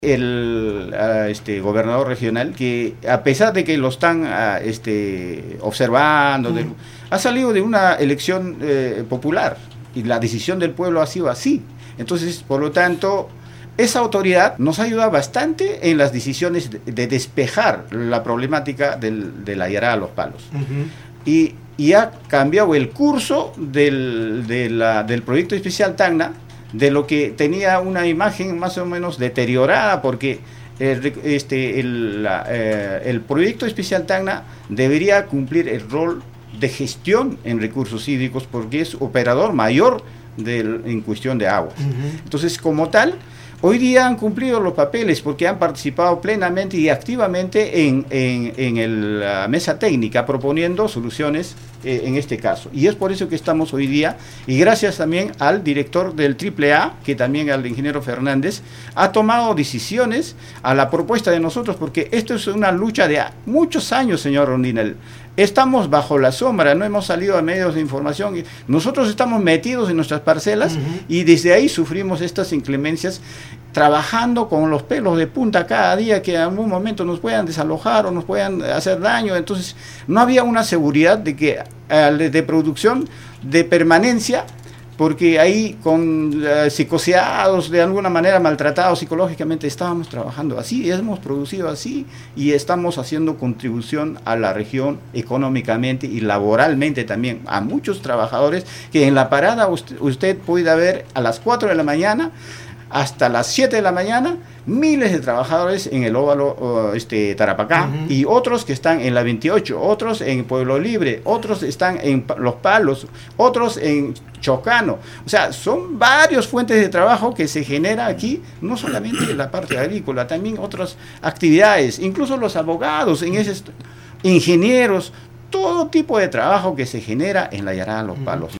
Gobernador regional, que a pesar de que lo están observando, ha salido de una elección popular y la decisión del pueblo ha sido así. Entonces, por lo tanto, esa autoridad nos ayuda bastante en las decisiones de despejar la problemática de la Yará a los Palos. Y ha cambiado el curso del proyecto especial Tacna, de lo que tenía una imagen más o menos deteriorada, porque el proyecto especial Tacna debería cumplir el rol de gestión en recursos hídricos, porque es operador mayor en cuestión de aguas. Entonces, como tal, hoy día han cumplido los papeles porque han participado plenamente y activamente en la mesa técnica proponiendo soluciones en este caso. Y es por eso que estamos hoy día, y gracias también al director del AAA, que también al ingeniero Fernández, ha tomado decisiones a la propuesta de nosotros, porque esto es una lucha de muchos años, señor Rondinel. Estamos bajo la sombra, no hemos salido a medios de información, nosotros estamos metidos en nuestras parcelas y desde ahí sufrimos estas inclemencias, trabajando con los pelos de punta cada día, que en algún momento nos puedan desalojar o nos puedan hacer daño. Entonces no había una seguridad de producción, de permanencia, porque ahí con psicoseados, de alguna manera maltratados psicológicamente, estábamos trabajando así, hemos producido así y estamos haciendo contribución a la región económicamente y laboralmente también, a muchos trabajadores que en la parada usted puede ver a las 4 de la mañana hasta las 7 de la mañana, miles de trabajadores en el óvalo Tarapacá, y otros que están en la 28, otros en Pueblo Libre, otros están en Los Palos, otros en Chocano. O sea, son varias fuentes de trabajo que se genera aquí, no solamente la parte agrícola, también otras actividades, incluso los abogados, ingenieros, todo tipo de trabajo que se genera en la Yará a los Palos.